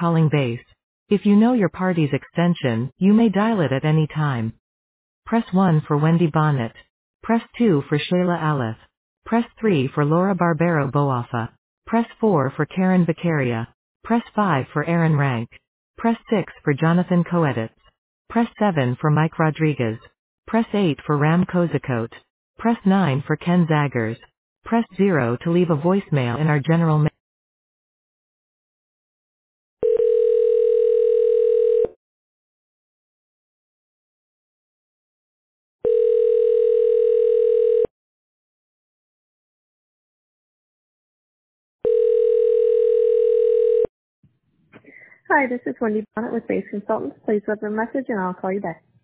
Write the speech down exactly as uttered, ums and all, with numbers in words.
calling base. If you know your party's extension, you may dial it at any time. Press one for Wendy Bonnet. Press two for Shayla Alice. Press three for Laura Barbero Boafa. Press four for Karen Vicaria. Press five for Aaron Rank. Press six for Jonathan Coeditz. Press seven for Mike Rodriguez. Press eight for Ram Kozakote. Press nine for Ken Zaggers. Press zero to leave a voicemail in our general ma- Hi, this is Wendy Bonnet with Base Consultants. Please leave a message and I'll call you back.